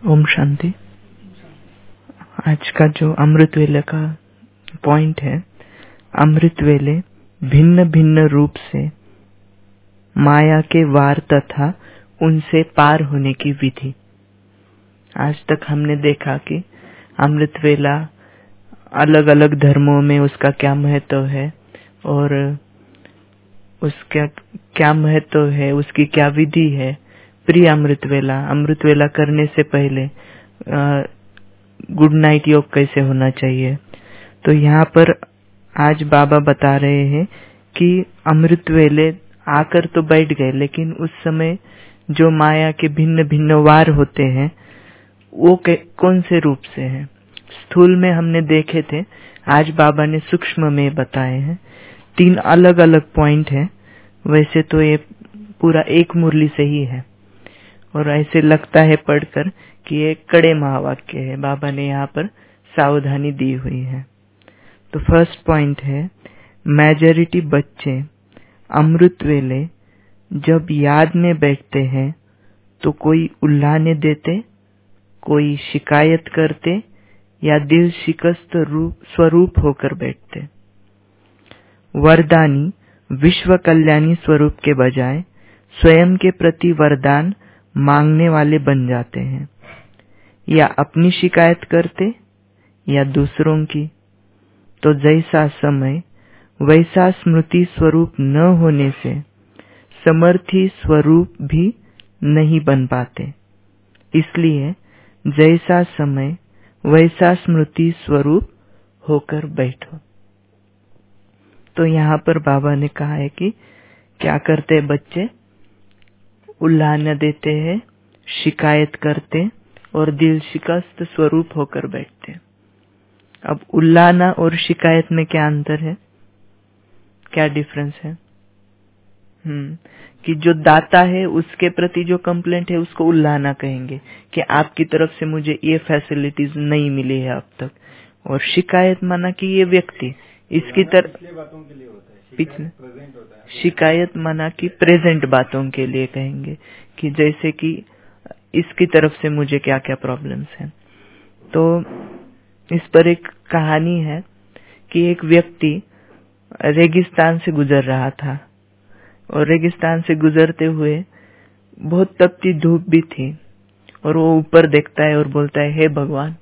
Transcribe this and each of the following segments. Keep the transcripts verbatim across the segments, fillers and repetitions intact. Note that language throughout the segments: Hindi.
ओम शांति। आज का जो अमृत वेले का पॉइंट है, अमृत वेले भिन्न भिन्न रूप से माया के वार तथा उनसे पार होने की विधि। आज तक हमने देखा कि अमृत वेला अलग अलग धर्मों में उसका क्या महत्व है और उसका क्या महत्व है, उसकी क्या विधि है। प्री अमृत वेला, अमृत वेला करने से पहले गुड नाइट योग कैसे होना चाहिए। तो यहाँ पर आज बाबा बता रहे हैं कि अमृत वेले आकर तो बैठ गए, लेकिन उस समय जो माया के भिन्न भिन्न वार होते हैं वो कौन से रूप से हैं। स्थूल में हमने देखे थे, आज बाबा ने सूक्ष्म में बताए हैं। तीन अलग अलग पॉइंट हैं। वैसे तो ये पूरा एक मुरली से ही है और ऐसे लगता है पढ़कर कि ये कड़े महावाक्य है। बाबा ने यहाँ पर सावधानी दी हुई है। तो फर्स्ट पॉइंट है, मेजॉरिटी बच्चे अमृत वेले जब याद में बैठते हैं तो कोई उल्लाने देते, कोई शिकायत करते या दिल शिकस्त रूप स्वरूप होकर बैठते। वरदानी विश्व कल्याणी स्वरूप के बजाय स्वयं के प्रति वरदान मांगने वाले बन जाते हैं, या अपनी शिकायत करते या दूसरों की। तो जैसा समय वैसा स्मृति स्वरूप न होने से समर्थी स्वरूप भी नहीं बन पाते। इसलिए जैसा समय वैसा स्मृति स्वरूप होकर बैठो। तो यहाँ पर बाबा ने कहा है कि क्या करते बच्चे, उल्लाना देते हैं, शिकायत करते और दिल शिकस्त स्वरूप होकर बैठते। अब उल्लाना और शिकायत में क्या अंतर है, क्या डिफरेंस है? हम्म कि जो दाता है उसके प्रति जो कंप्लेंट है उसको उल्लाना कहेंगे कि आपकी तरफ से मुझे ये फैसिलिटीज नहीं मिली है अब तक। और शिकायत माना कि ये व्यक्ति इसकी तरफ पिछले शिकायत माना कि प्रेजेंट बातों के लिए कहेंगे कि जैसे कि इसकी तरफ से मुझे क्या क्या प्रॉब्लम्स हैं। तो इस पर एक कहानी है कि एक व्यक्ति रेगिस्तान से गुजर रहा था और रेगिस्तान से गुजरते हुए बहुत तपती धूप भी थी और वो ऊपर देखता है और बोलता है, हे भगवान,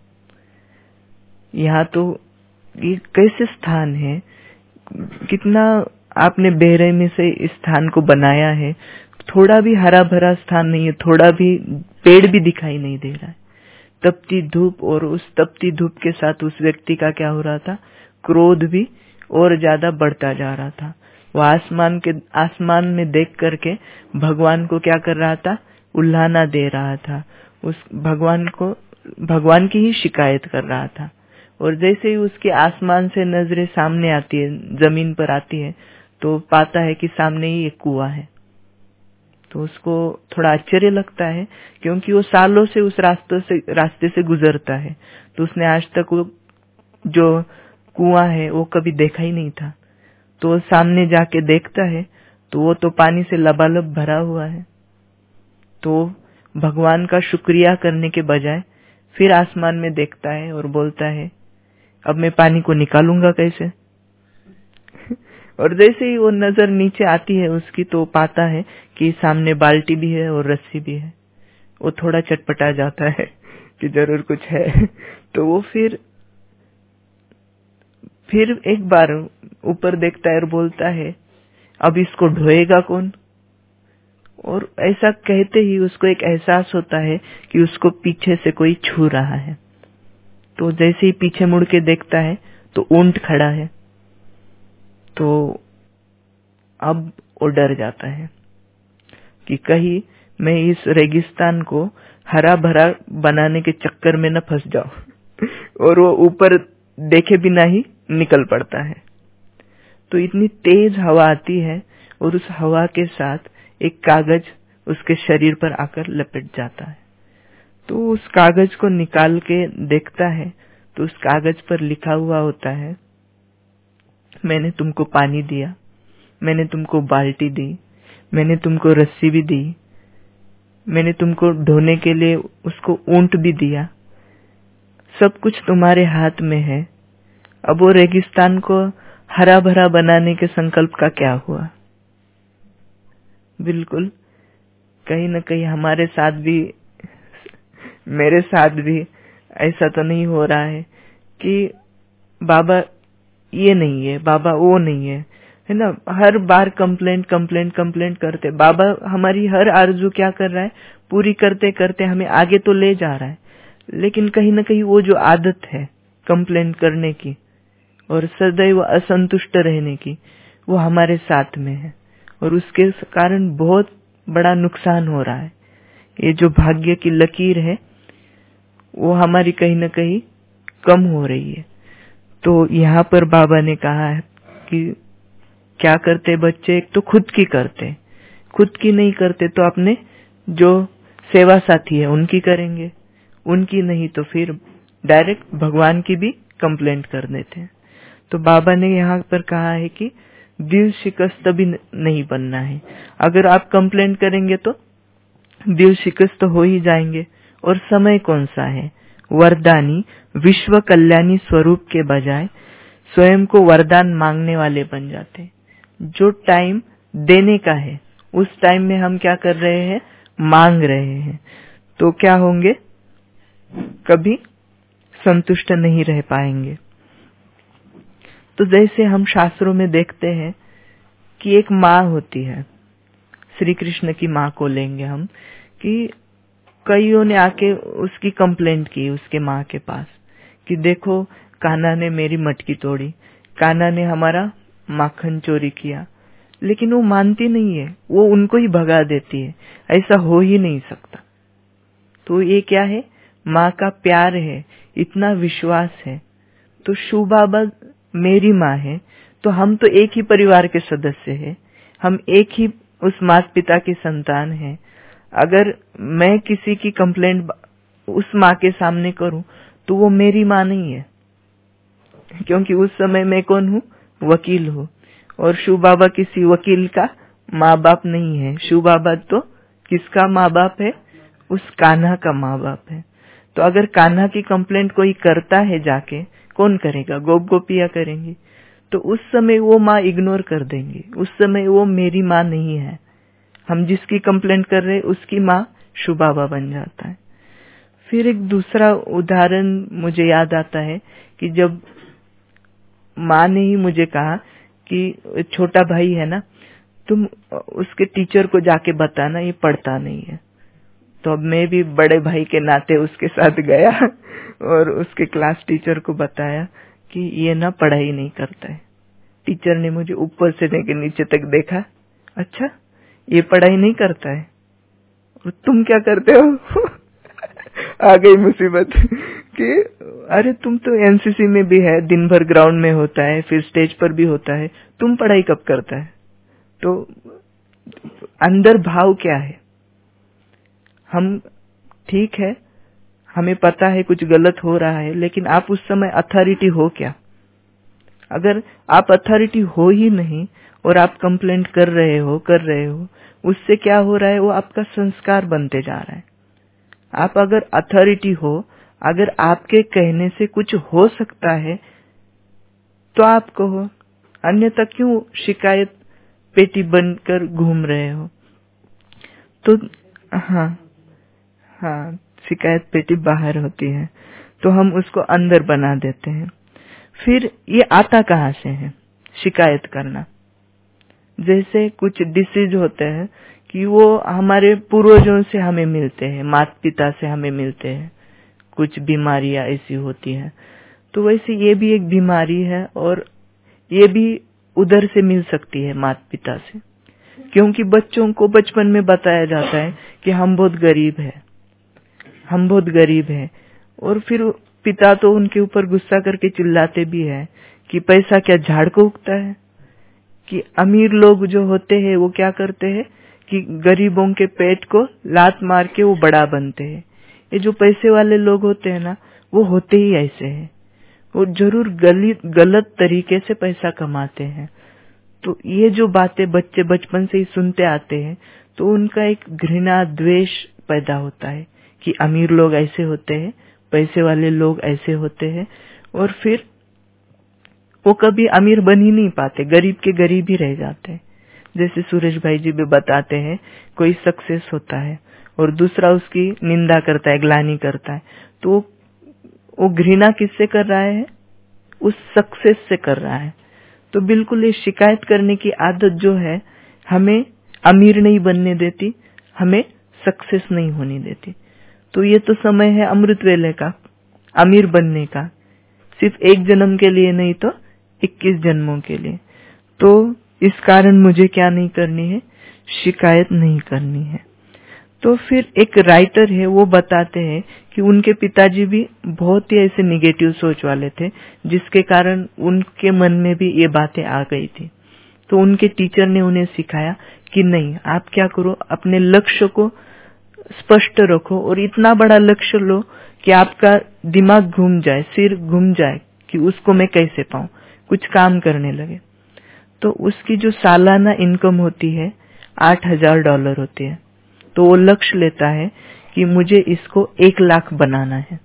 यहाँ तो ये कैसे स्थान है, कितना आपने बेरहमी से इस स्थान को बनाया है। थोड़ा भी हरा भरा स्थान नहीं है, थोड़ा भी पेड़ भी दिखाई नहीं दे रहा है। तपती धूप, और उस तपती धूप के साथ उस व्यक्ति का क्या हो रहा था, क्रोध भी और ज्यादा बढ़ता जा रहा था। वो आसमान के आसमान में देख करके भगवान को क्या कर रहा था, उल्लाना दे रहा था। उस भगवान को भगवान की ही शिकायत कर रहा था। और जैसे ही उसके आसमान से नजरें सामने आती है, जमीन पर आती है, तो पाता है कि सामने ही एक कुआं है। तो उसको थोड़ा आश्चर्य लगता है क्योंकि वो सालों से उस रास्ते से रास्ते से गुजरता है, तो उसने आज तक वो जो कुआं है वो कभी देखा ही नहीं था। तो सामने जाके देखता है तो वो तो पानी से लबालब भरा हुआ है। तो भगवान का शुक्रिया करने के बजाय फिर आसमान में देखता है और बोलता है, अब मैं पानी को निकालूंगा कैसे। और जैसे ही वो नजर नीचे आती है उसकी, तो पाता है कि सामने बाल्टी भी है और रस्सी भी है। वो थोड़ा चटपटा जाता है कि जरूर कुछ है। तो वो फिर फिर एक बार ऊपर देखता है और बोलता है, अब इसको ढोएगा कौन। और ऐसा कहते ही उसको एक एहसास होता है कि उसको पीछे से कोई छू रहा है। तो जैसे ही पीछे मुड़ के देखता है तो ऊंट खड़ा है। तो अब वो डर जाता है कि कहीं मैं इस रेगिस्तान को हरा भरा बनाने के चक्कर में न फंस जाऊं। और वो ऊपर देखे बिना ही निकल पड़ता है। तो इतनी तेज हवा आती है और उस हवा के साथ एक कागज उसके शरीर पर आकर लपेट जाता है। तो उस कागज को निकाल के देखता है तो उस कागज पर लिखा हुआ होता है, मैंने तुमको पानी दिया, मैंने तुमको बाल्टी दी, मैंने तुमको रस्सी भी दी, मैंने तुमको ढोने के लिए उसको ऊंट भी दिया, सब कुछ तुम्हारे हाथ में है। अब वो रेगिस्तान को हरा भरा बनाने के संकल्प का क्या हुआ? बिल्कुल कहीं न कहीं हमारे साथ भी, मेरे साथ भी ऐसा तो नहीं हो रहा है कि बाबा ये नहीं है, बाबा वो नहीं है, है ना। हर बार कंप्लेंट कंप्लेंट कंप्लेंट करते, बाबा हमारी हर आरजू क्या कर रहा है, पूरी करते करते हमें आगे तो ले जा रहा है, लेकिन कहीं न कहीं वो जो आदत है कंप्लेंट करने की और सदैव असंतुष्ट रहने की, वो हमारे साथ में है और उसके कारण बहुत बड़ा नुकसान हो रहा है। ये जो भाग्य की लकीर है वो हमारी कहीं न कहीं कम हो रही है। तो यहाँ पर बाबा ने कहा है कि क्या करते बच्चे, एक तो खुद की करते, खुद की नहीं करते तो अपने जो सेवा साथी है उनकी करेंगे, उनकी नहीं तो फिर डायरेक्ट भगवान की भी कंप्लेंट कर देते हैं। तो बाबा ने यहाँ पर कहा है कि दिल शिकस्त भी नहीं बनना है। अगर आप कंप्लेंट करेंगे तो दिल शिकस्त हो ही जाएंगे। और समय कौन सा है? वरदानी विश्व कल्याणी स्वरूप के बजाय स्वयं को वरदान मांगने वाले बन जाते। जो टाइम देने का है उस टाइम में हम क्या कर रहे हैं, मांग रहे हैं, तो क्या होंगे, कभी संतुष्ट नहीं रह पाएंगे। तो जैसे हम शास्त्रों में देखते हैं कि एक माँ होती है, श्री कृष्ण की माँ को लेंगे हम, कि कईयों ने आके उसकी कंप्लेंट की उसके माँ के पास कि देखो कान्हा ने मेरी मटकी तोड़ी, कान्हा ने हमारा माखन चोरी किया, लेकिन वो मानती नहीं है, वो उनको ही भगा देती है, ऐसा हो ही नहीं सकता। तो ये क्या है, माँ का प्यार है, इतना विश्वास है। तो शू बाबा मेरी माँ है, तो हम तो एक ही परिवार के सदस्य हैं, हम एक ही उस माता पिता की संतान हैं। अगर मैं किसी की कंप्लेंट उस माँ के सामने करूं तो वो मेरी माँ नहीं है, क्योंकि उस समय मैं कौन हूँ, वकील हूँ। और शू बाबा किसी वकील का माँ बाप नहीं है। शू बाबा तो किसका माँ बाप है, उस कान्हा का माँ बाप है। तो अगर कान्हा की कंप्लेंट कोई करता है जाके, कौन करेगा, गोप गोपियां करेंगी। तो उस समय वो माँ इग्नोर कर देंगी, उस समय वो मेरी माँ नहीं है। हम जिसकी कंप्लेंट कर रहे उसकी माँ शू बाबा बन जाता है। फिर एक दूसरा उदाहरण मुझे याद आता है कि जब माँ ने ही मुझे कहा कि छोटा भाई है ना, तुम उसके टीचर को जाके बताना ये पढ़ता नहीं है। तो अब मैं भी बड़े भाई के नाते उसके साथ गया और उसके क्लास टीचर को बताया कि ये ना पढ़ाई नहीं करता है। टीचर ने मुझे ऊपर से लेकर नीचे तक देखा, अच्छा ये पढ़ाई नहीं करता है, और तुम क्या करते हो? आ गई मुसीबत कि अरे तुम तो एनसीसी में भी है, दिन भर ग्राउंड में होता है, फिर स्टेज पर भी होता है, तुम पढ़ाई कब करता है? तो अंदर भाव क्या है? हम ठीक है, हमें पता है कुछ गलत हो रहा है, लेकिन आप उस समय अथॉरिटी हो क्या? अगर आप अथॉरिटी हो ही नहीं और आप कंप्लेंट कर रहे हो कर रहे हो उससे क्या हो रहा है, वो आपका संस्कार बनते जा रहा है। आप अगर अथॉरिटी हो, अगर आपके कहने से कुछ हो सकता है तो आप कहो, अन्यथा क्यों शिकायत पेटी बनकर घूम रहे हो? तो हाँ हाँ शिकायत पेटी बाहर होती है, तो हम उसको अंदर बना देते हैं। फिर ये आता कहाँ से है शिकायत करना? जैसे कुछ डिसीज होते हैं कि वो हमारे पूर्वजों से हमें मिलते हैं, माता पिता से हमें मिलते हैं, कुछ बीमारियां ऐसी होती हैं। तो वैसे ये भी एक बीमारी है और ये भी उधर से मिल सकती है, माता पिता से, क्योंकि बच्चों को बचपन में बताया जाता है कि हम बहुत गरीब हैं, हम बहुत गरीब हैं, और फिर पिता तो उनके ऊपर गुस्सा करके चिल्लाते भी है कि पैसा क्या झाड़ को उगता है। कि अमीर लोग जो होते हैं वो क्या करते हैं कि गरीबों के पेट को लात मार के वो बड़ा बनते हैं। ये जो पैसे वाले लोग होते हैं ना, वो होते ही ऐसे हैं, वो जरूर गलत गलत तरीके से पैसा कमाते हैं। तो ये जो बातें बच्चे बचपन से ही सुनते आते हैं, तो उनका एक घृणा द्वेष पैदा होता है कि अमीर लोग ऐसे होते हैं, पैसे वाले लोग ऐसे होते हैं, और फिर वो कभी अमीर बन ही नहीं पाते, गरीब के गरीब ही रह जाते हैं। जैसे सुरेश भाई जी भी बताते हैं, कोई सक्सेस होता है और दूसरा उसकी निंदा करता है, ग्लानि करता है, तो वो घृणा किससे कर रहा है? उस सक्सेस से कर रहा है। तो बिल्कुल ये शिकायत करने की आदत जो है हमें अमीर नहीं बनने देती, हमें सक्सेस नहीं होने देती। तो ये तो समय है अमृत वेले का, अमीर बनने का, सिर्फ एक जन्म के लिए नहीं तो इक्कीस जन्मों के लिए। तो इस कारण मुझे क्या नहीं करनी है? शिकायत नहीं करनी है। तो फिर एक राइटर है, वो बताते हैं कि उनके पिताजी भी बहुत ही ऐसे निगेटिव सोच वाले थे, जिसके कारण उनके मन में भी ये बातें आ गई थी। तो उनके टीचर ने उन्हें सिखाया कि नहीं, आप क्या करो, अपने लक्ष्य को स्पष्ट रखो और इतना बड़ा लक्ष्य लो कि आपका दिमाग घूम जाए, सिर घूम जाए कि उसको मैं कैसे पाऊं, कुछ काम करने लगे। तो उसकी जो सालाना इनकम होती है आठ हजार डॉलर होती है। तो वो लक्ष्य लेता है कि मुझे इसको एक लाख बनाना है।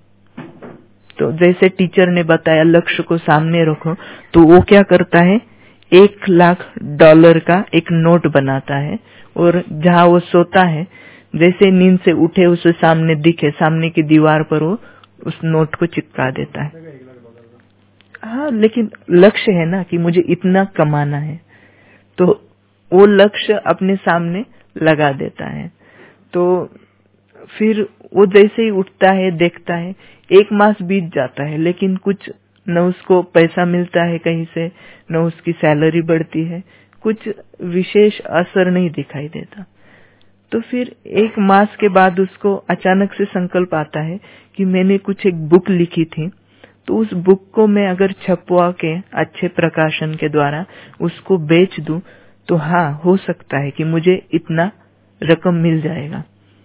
तो जैसे टीचर ने बताया लक्ष्य को सामने रखो, तो वो क्या करता है, एक लाख डॉलर का एक नोट बनाता है और जहाँ वो सोता है, जैसे नींद से उठे उसे सामने दिखे, सामने की दीवार पर वो उस नोट को चिपका देता है। हाँ, लेकिन लक्ष्य है ना कि मुझे इतना कमाना है, तो वो लक्ष्य अपने सामने लगा देता है। तो फिर वो जैसे ही उठता है, देखता है, एक मास बीत जाता है, लेकिन कुछ न उसको पैसा मिलता है कहीं से, न उसकी सैलरी बढ़ती है, कुछ विशेष असर नहीं दिखाई देता। तो फिर एक मास के बाद उसको अचानक से संकल्प आता है कि मैंने कुछ एक बुक लिखी थी, तो उस बुक को मैं अगर छपवा के अच्छे प्रकाशन के द्वारा उसको बेच दूं, तो हाँ, हो सकता है कि मुझे इतना रकम मिल जाएगा।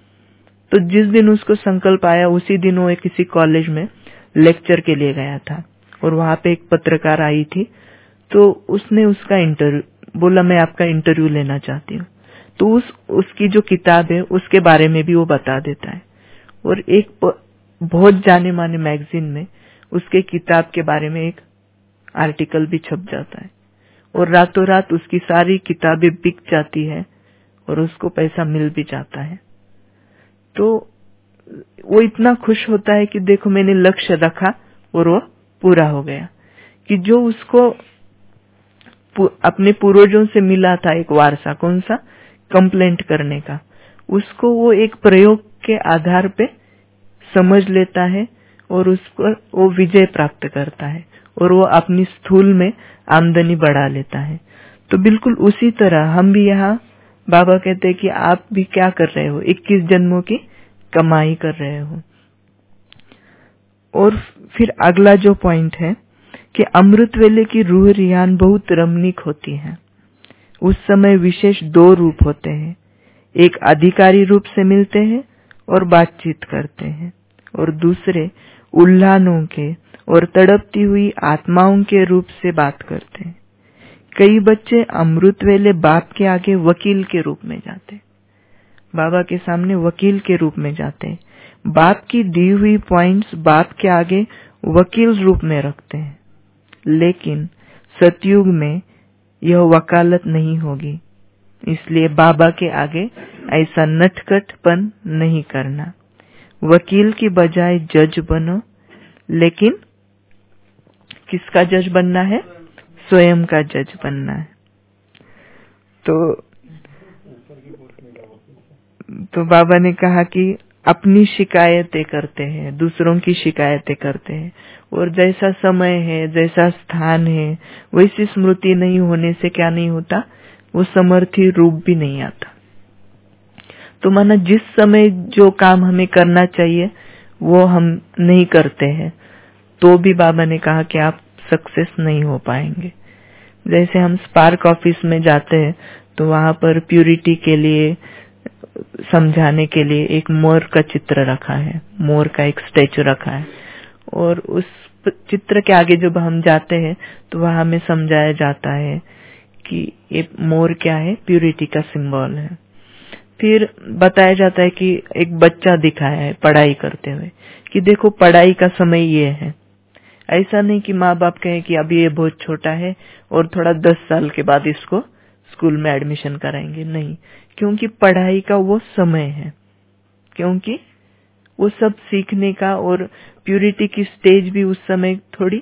तो जिस दिन उसको संकल्प आया, उसी दिन वो किसी कॉलेज में लेक्चर के लिए गया था और वहां पे एक पत्रकार आई थी। तो उसने उसका इंटरव्यू बोला, मैं आपका इंटरव्यू लेना चाहती हूँ। तो उस उसकी जो किताब है उसके बारे में भी वो बता देता है और एक बहुत जाने माने मैगजीन में उसके किताब के बारे में एक आर्टिकल भी छप जाता है और रातों रात उसकी सारी किताबें बिक जाती है और उसको पैसा मिल भी जाता है। तो वो इतना खुश होता है कि देखो मैंने लक्ष्य रखा और वो पूरा हो गया, कि जो उसको अपने पूर्वजों से मिला था एक वारसा, कौन सा, कंप्लेंट करने का, उसको वो एक प्रयोग के आधार पे समझ लेता है और उस पर वो विजय प्राप्त करता है और वो अपनी स्थूल में आमदनी बढ़ा लेता है। तो बिल्कुल उसी तरह हम भी यहाँ, बाबा कहते हैं कि आप भी क्या कर रहे हो, इक्कीस जन्मों की कमाई कर रहे हो। और फिर अगला जो पॉइंट है कि अमृत वेले की रूह रियान बहुत रमणीक होती है। उस समय विशेष दो रूप होते हैं, एक अधिकारी रूप से मिलते हैं और बातचीत करते हैं, और दूसरे उल्लानों के और तड़पती हुई आत्माओं के रूप से बात करते हैं। कई बच्चे अमृत वेले बाप के आगे वकील के रूप में जाते, बाबा के सामने वकील के रूप में जाते हैं, बाप की दी हुई पॉइंट्स बाप के आगे वकील रूप में रखते हैं। लेकिन सतयुग में यह वकालत नहीं होगी, इसलिए बाबा के आगे ऐसा नटखटपन नहीं करना। वकील की बजाय जज बनो, लेकिन किसका जज बनना है? स्वयं का जज बनना है। तो तो बाबा ने कहा कि अपनी शिकायतें करते हैं, दूसरों की शिकायतें करते हैं, और जैसा समय है, जैसा स्थान है, वैसी स्मृति नहीं होने से क्या नहीं होता, वो समर्थी रूप भी नहीं आता। तो माना जिस समय जो काम हमें करना चाहिए वो हम नहीं करते हैं, तो भी बाबा ने कहा कि आप सक्सेस नहीं हो पाएंगे। जैसे हम स्पार्क ऑफिस में जाते हैं तो वहां पर प्यूरिटी के लिए समझाने के लिए एक मोर का चित्र रखा है, मोर का एक स्टैचू रखा है, और उस चित्र के आगे जब हम जाते हैं तो वहां हमें समझाया जाता है कि ये मोर क्या है, प्यूरिटी का सिंबल है। फिर बताया जाता है कि एक बच्चा दिखाया है पढ़ाई करते हुए कि देखो पढ़ाई का समय ये है। ऐसा नहीं कि माँ बाप कहें कि अभी ये बहुत छोटा है और थोड़ा दस साल के बाद इसको स्कूल में एडमिशन कराएंगे, नहीं, क्योंकि पढ़ाई का वो समय है, क्योंकि वो सब सीखने का और प्यूरिटी की स्टेज भी उस समय थोड़ी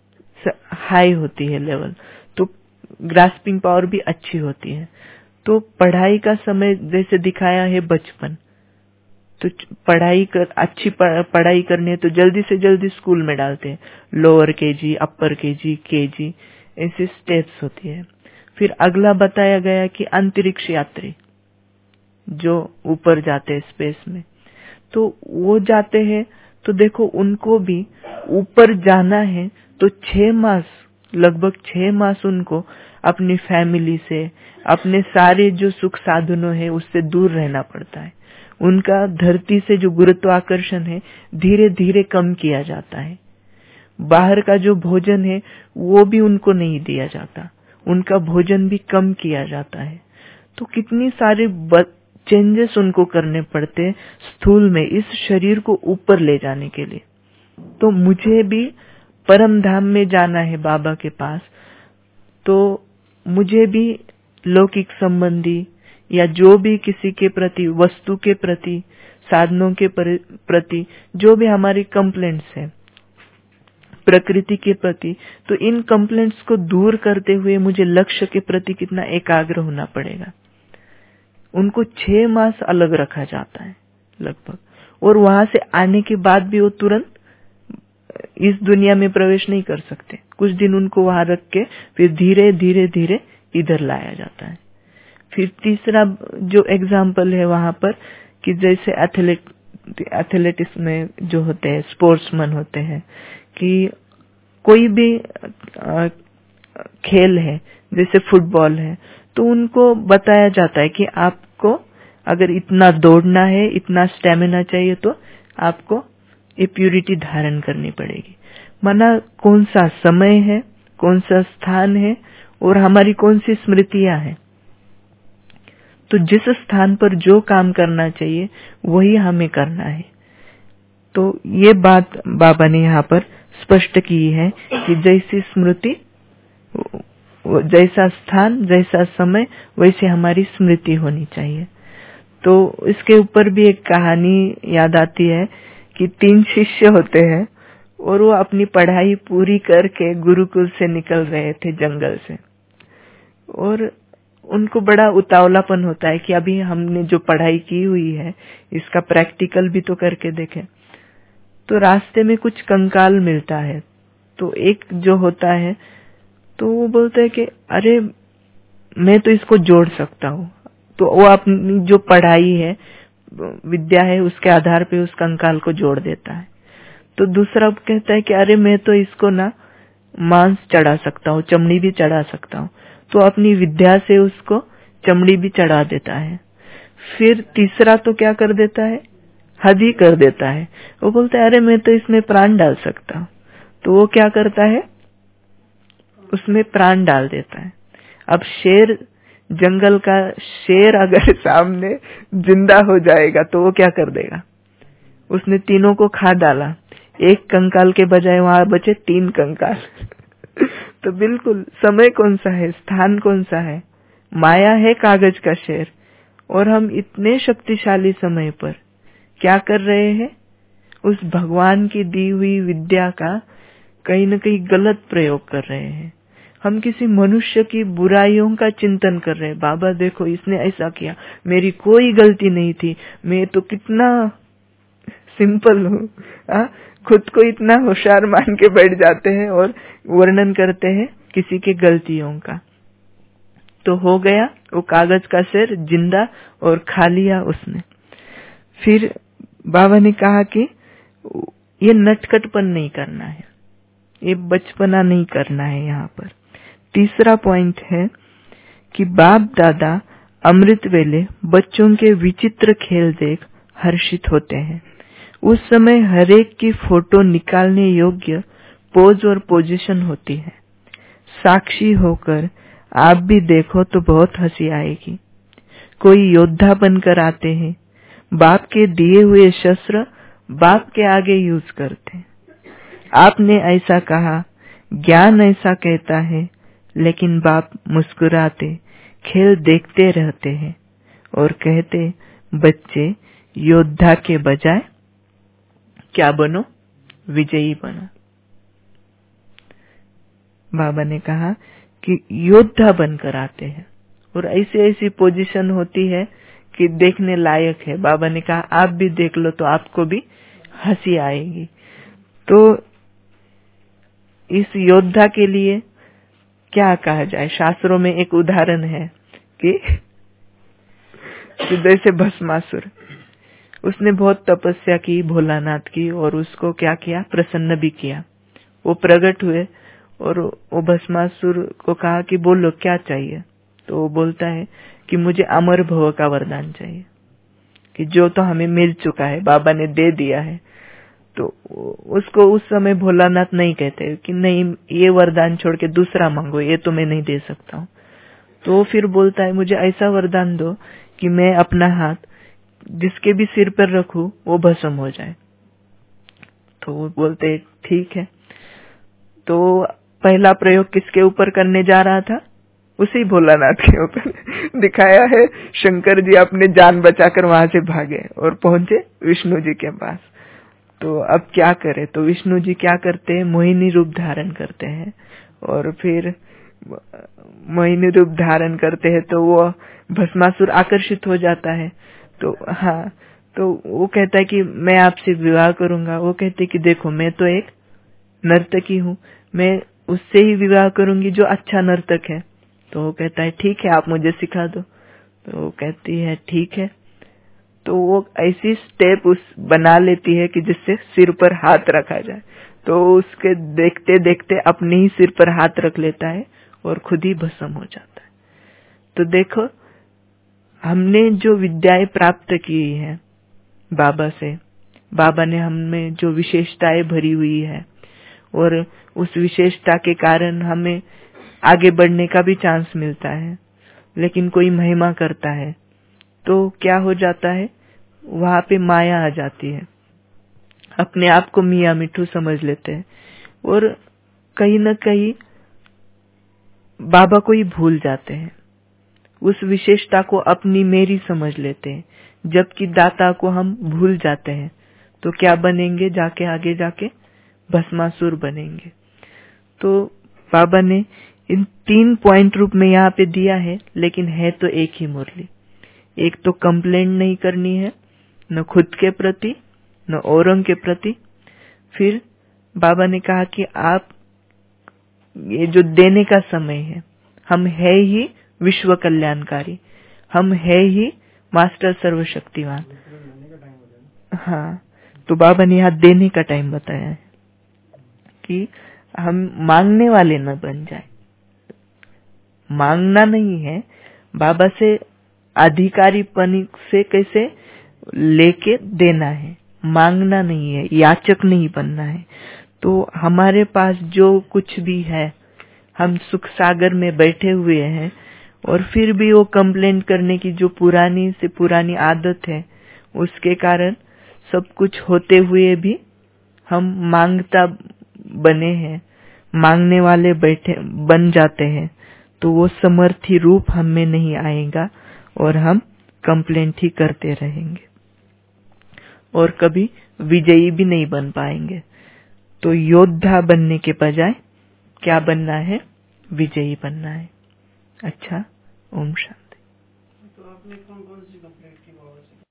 हाई होती है लेवल, तो ग्रास्पिंग पावर भी अच्छी होती है। तो पढ़ाई का समय जैसे दिखाया है बचपन, तो पढ़ाई कर अच्छी पढ़ाई करनी है तो जल्दी से जल्दी स्कूल में डालते हैं, lower KG, upper KG, KG, ऐसी स्टेप्स होती है। फिर अगला बताया गया कि अंतरिक्ष यात्री जो ऊपर जाते हैं स्पेस में, तो वो जाते हैं तो देखो उनको भी ऊपर जाना है तो छह मास, लगभग छह मास उनको अपनी फैमिली से, अपने सारे जो सुख साधनों है उससे दूर रहना पड़ता है। उनका धरती से जो गुरुत्वाकर्षण है धीरे धीरे कम किया जाता है। बाहर का जो भोजन है वो भी उनको नहीं दिया जाता, उनका भोजन भी कम किया जाता है। तो कितनी सारे चेंजेस उनको करने पड़ते हैं स्थूल में इस शरीर को ऊपर ले जाने के लिए। तो मुझे भी परम धाम में जाना है बाबा के पास, तो मुझे भी लौकिक संबंधी या जो भी किसी के प्रति, वस्तु के प्रति, साधनों के प्रति जो भी हमारी कंप्लेंट्स है प्रकृति के प्रति, तो इन कंप्लेंट्स को दूर करते हुए मुझे लक्ष्य के प्रति कितना एकाग्र होना पड़ेगा। उनको छह मास अलग रखा जाता है लगभग, और वहां से आने के बाद भी वो तुरंत इस दुनिया में प्रवेश नहीं कर सकते। कुछ दिन उनको वहां रख के फिर धीरे धीरे धीरे इधर लाया जाता है। फिर तीसरा जो एग्जाम्पल है वहां पर कि जैसे एथलेट एथलेटिक्स में जो होते हैं, स्पोर्ट्समैन होते हैं, कि कोई भी आ, खेल है जैसे फुटबॉल है, तो उनको बताया जाता है कि आपको अगर इतना दौड़ना है, इतना स्टेमिना चाहिए, तो आपको ये प्यूरिटी धारण करनी पड़ेगी। माना कौन सा समय है, कौन सा स्थान है और हमारी कौन सी स्मृतियां हैं, तो जिस स्थान पर जो काम करना चाहिए वही हमें करना है। तो ये बात बाबा ने यहाँ पर स्पष्ट की है कि जैसी स्मृति, जैसा स्थान, जैसा समय, वैसे हमारी स्मृति होनी चाहिए। तो इसके ऊपर भी एक कहानी याद आती है कि तीन शिष्य होते हैं और वो अपनी पढ़ाई पूरी करके गुरुकुल से निकल रहे थे जंगल से, और उनको बड़ा उतावलापन होता है कि अभी हमने जो पढ़ाई की हुई है इसका प्रैक्टिकल भी तो करके देखें। तो रास्ते में कुछ कंकाल मिलता है, तो एक जो होता है तो वो बोलता है कि अरे मैं तो इसको जोड़ सकता हूँ। तो वो अपनी जो पढ़ाई है, विद्या है, उसके आधार पे उस कंकाल को जोड़ देता है। तो दूसरा कहता है कि अरे मैं तो इसको ना मांस चढ़ा सकता हूँ, चमड़ी भी चढ़ा सकता हूँ, तो अपनी विद्या से उसको चमड़ी भी चढ़ा देता है। फिर तीसरा तो क्या कर देता है, हद ही कर देता है। वो बोलता है अरे मैं तो इसमें प्राण डाल सकता हूँ, तो वो क्या करता है, उसमें प्राण डाल देता है। अब शेर, जंगल का शेर अगर सामने जिंदा हो जाएगा तो वो क्या कर देगा, उसने तीनों को खा डाला, एक कंकाल के बजाय वहां बचे तीन कंकाल। तो बिल्कुल समय कौन सा है, स्थान कौन सा है, माया है कागज का शेर, और हम इतने शक्तिशाली समय पर क्या कर रहे हैं, उस भगवान की दी हुई विद्या का कहीं न कहीं गलत प्रयोग कर रहे हैं। हम किसी मनुष्य की बुराइयों का चिंतन कर रहे हैं, बाबा देखो इसने ऐसा किया, मेरी कोई गलती नहीं थी, मैं तो कितना सिंपल हूँ, खुद को इतना होशियार मान के बैठ जाते हैं और वर्णन करते हैं किसी के गलतियों का। तो हो गया वो कागज का शेर जिंदा और खा लिया उसने। फिर बाबा ने कहा कि ये नटखटपन नहीं करना है, ये बचपना नहीं करना है। यहाँ पर तीसरा पॉइंट है कि बाप दादा अमृत वेले बच्चों के विचित्र खेल देख हर्षित होते हैं। उस समय हरेक की फोटो निकालने योग्य पोज और पोजीशन होती है। साक्षी होकर आप भी देखो तो बहुत हंसी आएगी। कोई योद्धा बनकर आते हैं, बाप के दिए हुए शस्त्र बाप के आगे यूज करते हैं। आपने ऐसा कहा, ज्ञान ऐसा कहता है, लेकिन बाप मुस्कुराते खेल देखते रहते हैं और कहते, बच्चे योद्धा के बजाय क्या बनो, विजयी बनो। बाबा ने कहा कि योद्धा बनकर आते हैं और ऐसी ऐसी पोजीशन होती है कि देखने लायक है। बाबा ने कहा आप भी देख लो तो आपको भी हंसी आएगी। तो इस योद्धा के लिए क्या कहा जाए, शास्त्रों में एक उदाहरण है कि जैसे भस्मासुर, उसने बहुत तपस्या की भोलानाथ की और उसको क्या किया, प्रसन्न भी किया। वो प्रकट हुए और वो भस्मासुर को कहा कि बोलो क्या चाहिए। तो वो बोलता है कि मुझे अमर भव का वरदान चाहिए, कि जो तो हमें मिल चुका है, बाबा ने दे दिया है। तो उसको उस समय भोलानाथ नहीं कहते कि नहीं ये वरदान छोड़ के दूसरा मांगो, ये तो मैं नहीं दे सकता हूँ। तो वो फिर बोलता है मुझे ऐसा वरदान दो कि मैं अपना हाथ जिसके भी सिर पर रखूं वो भस्म हो जाए। तो वो बोलते ठीक है। तो पहला प्रयोग किसके ऊपर करने जा रहा था, उसी भोलानाथ के ऊपर। दिखाया है शंकर जी अपने जान बचाकर वहां से भागे और पहुंचे विष्णु जी के पास। तो अब क्या करे, तो विष्णु जी क्या करते हैं, मोहिनी रूप धारण करते हैं और फिर मोहिनी रूप धारण करते हैं तो वो भस्मासुर आकर्षित हो जाता है। तो हाँ, तो वो कहता है कि मैं आपसे विवाह करूंगा। वो कहते कि देखो मैं तो एक नर्तकी हूँ, मैं उससे ही विवाह करूंगी जो अच्छा नर्तक है। तो वो कहता है ठीक है आप मुझे सिखा दो। तो वो कहती है ठीक है। तो वो ऐसी स्टेप उस बना लेती है कि जिससे सिर पर हाथ रखा जाए। तो उसके देखते देखते अपने ही सिर पर हाथ रख लेता है और खुद ही भस्म हो जाता है। तो देखो हमने जो विद्याएं प्राप्त की है बाबा से, बाबा ने हमें जो विशेषताएं भरी हुई है और उस विशेषता के कारण हमें आगे बढ़ने का भी चांस मिलता है। लेकिन कोई महिमा करता है तो क्या हो जाता है, वहां पे माया आ जाती है, अपने आप को मियां मिठू समझ लेते हैं और कहीं न कहीं बाबा को ही भूल जाते हैं। उस विशेषता को अपनी मेरी समझ लेते हैं, जबकि दाता को हम भूल जाते हैं। तो क्या बनेंगे, जाके आगे जाके भस्मासुर बनेंगे। तो बाबा ने इन तीन पॉइंट रूप में यहाँ पे दिया है, लेकिन है तो एक ही मुरली। एक तो कंप्लेंट नहीं करनी है, न खुद के प्रति न औरों के प्रति। फिर बाबा ने कहा कि आप ये जो देने का समय है, हम है ही विश्व कल्याणकारी, हम है ही मास्टर सर्वशक्तिवान। हाँ, तो बाबा ने यहाँ देने का टाइम बताया है कि हम मांगने वाले न बन जाए। मांगना नहीं है, बाबा से अधिकारीपन से कैसे लेके देना है, मांगना नहीं है, याचक नहीं बनना है। तो हमारे पास जो कुछ भी है, हम सुख सागर में बैठे हुए हैं और फिर भी वो कंप्लेंट करने की जो पुरानी से पुरानी आदत है, उसके कारण सब कुछ होते हुए भी हम मांगता बने हैं, मांगने वाले बैठे बन जाते हैं। तो वो समर्थी रूप हम में नहीं आएगा और हम कंप्लेंट ही करते रहेंगे और कभी विजयी भी नहीं बन पाएंगे। तो योद्धा बनने के बजाय क्या बनना है, विजयी बनना है। अच्छा, ओम शांति। तो आपने कौन कौन सी कंप्लेंट की बाबा से?